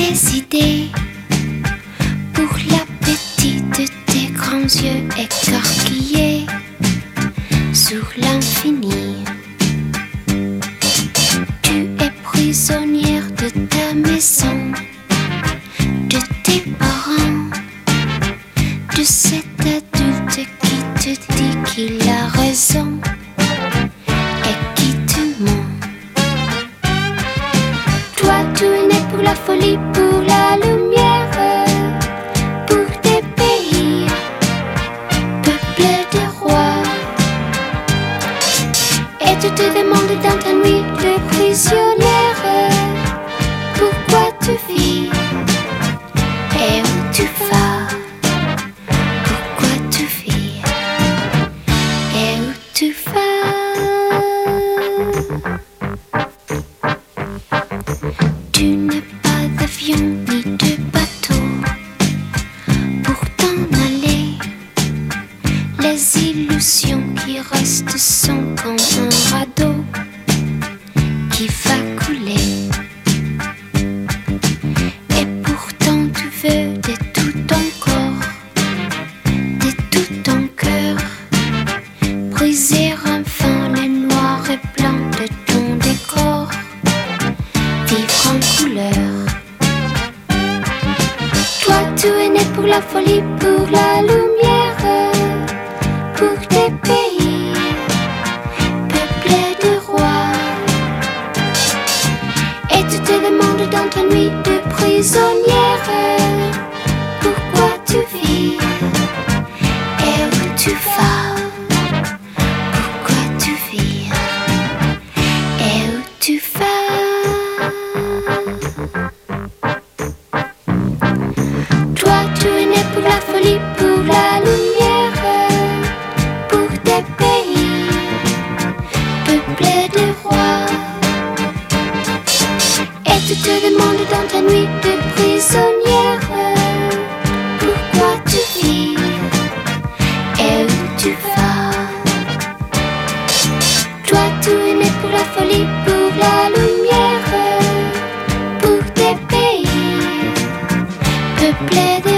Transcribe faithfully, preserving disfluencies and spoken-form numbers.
tes idées, pour l'appétit de tes grands yeux écarquillés sur l'infini. Tu es prisonnière de ta maison, de tes parents, de cet adulte qui te dit qu'il a raison et qui te ment. Toi, tu es né pour la folie, pour la lumière, pour tes pays peuplés de rois. Et tu te demandes dans ta nuit de prisonnière, pourquoi tu vis et où tu vas. Pourquoi tu vis et où tu vas. Tu n'as pas d'avion ni de bateau pour t'en aller. Les illusions qui restent sont comme un radeau qui va couler. Et pourtant tu veux de tout ton corps, de tout ton cœur, briser enfin le noir et blanc de ton décor, vivre en couleur. Toi, tu es né pour la folie, pour la lumière, pour tes pays peuplés de rois. Et tu te demandes dans ta nuit de prisonnière, pourquoi tu vis et où tu vas. Pourquoi tu vis et où tu vas. Toi, tu es né pour la folie, pour la lumière, pour tes pays peuplés de rois. Et tu te demandes dans ta nuit de prisonnière, pourquoi tu vis et où tu vas. Toi, tu es né pour la folie, pour la lumière, pour tes pays peuplés de